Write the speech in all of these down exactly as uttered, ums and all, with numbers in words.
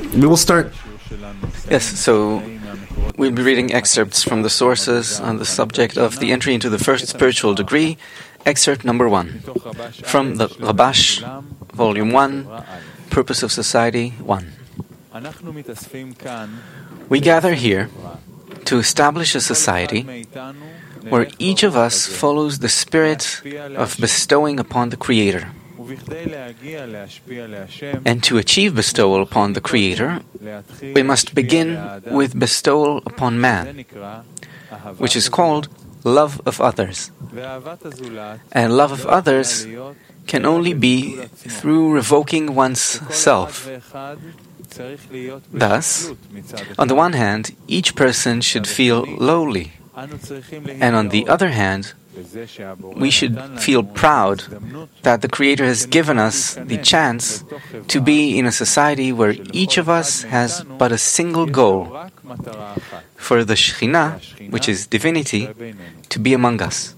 We will start. Yes, so we'll be reading excerpts from the sources on the subject of the entry into the first spiritual degree, excerpt number one, from the Rabash, volume one, Purpose of Society one. We gather here to establish a society where each of us follows the spirit of bestowing upon the Creator. And to achieve bestowal upon the Creator, we must begin with bestowal upon man, which is called love of others. And love of others can only be through revoking one's self. Thus, on the one hand, each person should feel lowly, and on the other hand, we should feel proud that the Creator has given us the chance to be in a society where each of us has but a single goal, for the Shekhinah, which is divinity, to be among us.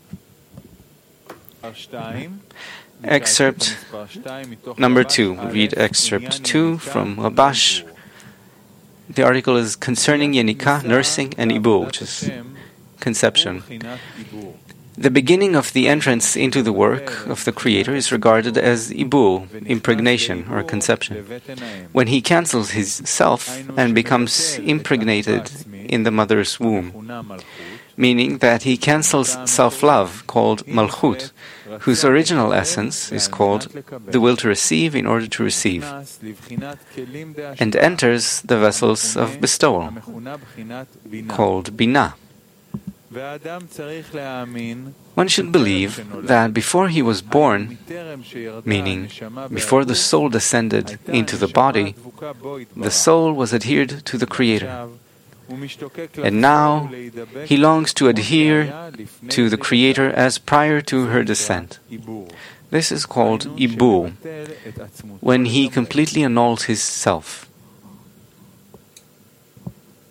Excerpt number two. We read excerpt two from Rabash. The article is concerning Yenika, nursing, and Ibur, which is conception. The beginning of the entrance into the work of the Creator is regarded as Ibur, impregnation or conception, when he cancels his self and becomes impregnated in the mother's womb, meaning that he cancels self-love, called Malchut, whose original essence is called the will to receive in order to receive, and enters the vessels of bestowal, called Binah. One should believe that before he was born, meaning before the soul descended into the body, the soul was adhered to the Creator. And now he longs to adhere to the Creator as prior to her descent. This is called Ibur, when he completely annuls his self.